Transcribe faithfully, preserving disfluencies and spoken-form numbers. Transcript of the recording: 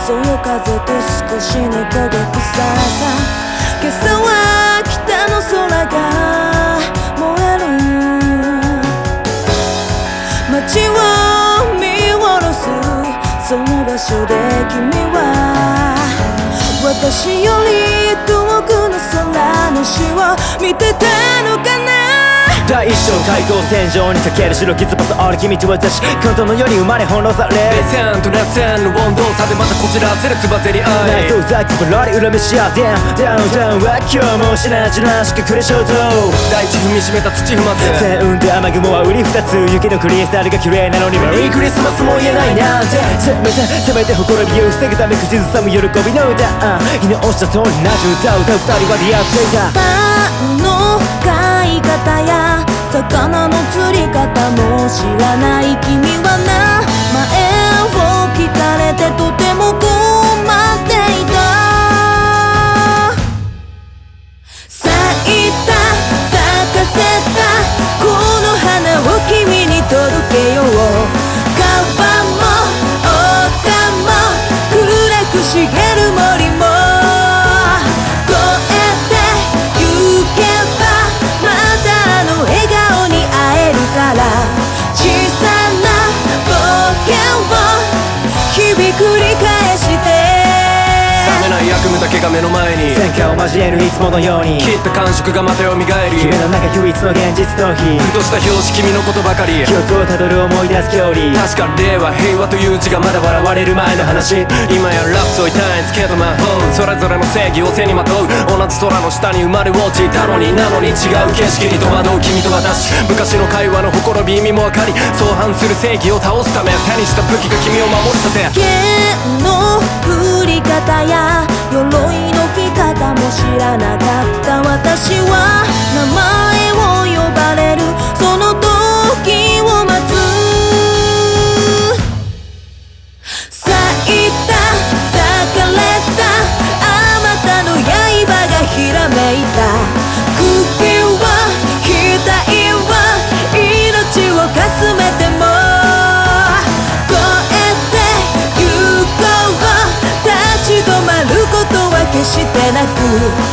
そよ風と少しの焦げ臭さ。今朝は北の空が燃える。街を見下ろすその場所で君は私より遠くの空の星を見てたのかな。 第一章海溝線上にかける白き翼、あれ君と私混沌の世に生まれ翻弄され、 冷戦と熱戦の温度差でまたこちらせるつばぜり合い、 内臓ざっくばらり恨めし合ってダウンダウンは今日も知らなじらしくくれ衝動、 大地踏みしめた土踏まず全雲で雨雲は売り二つ、雪のクリスタルが綺麗なのにメリークリスマスも言えないなんて、せめてせめてほころびを防ぐため口ずさむ喜びの歌、日の落ちた通りなく歌う歌う二人は出会っていた。 パンの買い方や魚の釣り方も知らない君はな、前を聞かれてとても困っていた。咲いた咲かせたこの花を君に届けよう。川も丘も暗く茂る森も越えて行けばまたあの笑顔に会えるから、小さな冒険を日々繰り返して冷めない悪夢だけが目の前に戦火を交えるいつものように、 切った感触がまた蘇り、 夢の中唯一の現実逃避、 ふとした拍子君のことばかり、 記憶をたどる思い出す距離、 確か令和平和という字がまだ笑われる前の話、今やラプソイタインつけた魔法、それぞれの正義を背にまとう、同じ空の下に生まれ落ちたのに、なのに違う景色に戸惑う君と私、昔の会話のほころび意味もわかり、相反する正義を倒すため手にした武器が君を守りたて、 剣の振り方や鎧の着方も知らなかった私は、名前を呼ばれるその時を待つ。咲いた咲かれたあまたの刃がひらめいた、首は額は命をかすめても越えて行こう、立ち止まることは決してなく